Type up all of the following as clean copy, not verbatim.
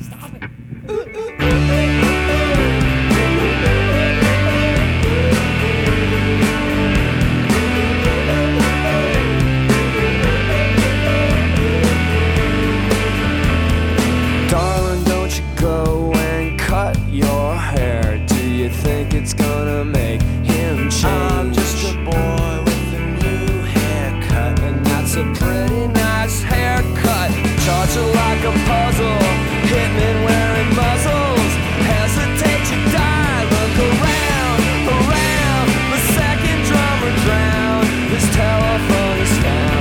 Stop it. Darling, don't you go and cut your hair. Do you think it's gonna make him change? I'm just a boy with a new haircut, and that's a pretty nice haircut. Charge it like a puzzle, hitmen wearing muzzles. Hesitate to die, look around, around. The second drummer drowned, his telephone is found.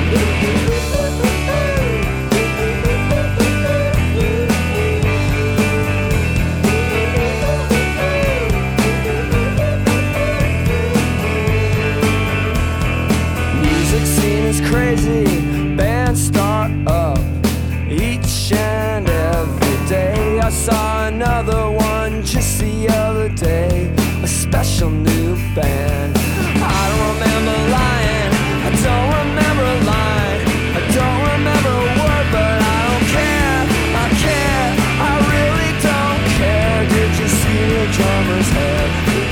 Music scene is crazy, bands start up each and every day. I saw another one just the other day, a special new band. I don't remember lying, I don't remember a line, I don't remember a word, but I don't care, I care, I really don't care. Did you see the drummer's head?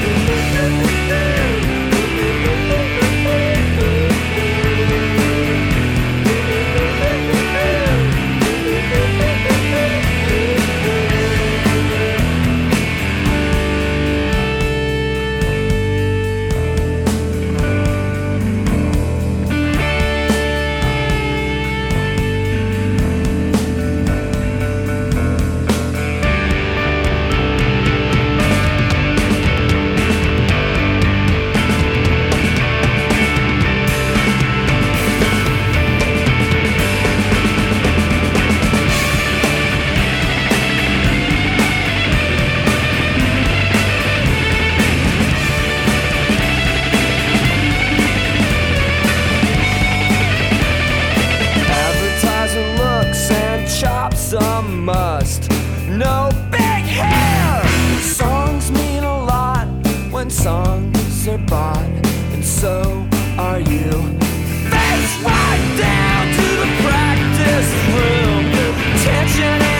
Chops a must, no big hair. Songs mean a lot when songs are bought, and so are you. Face right down to the practice room, tension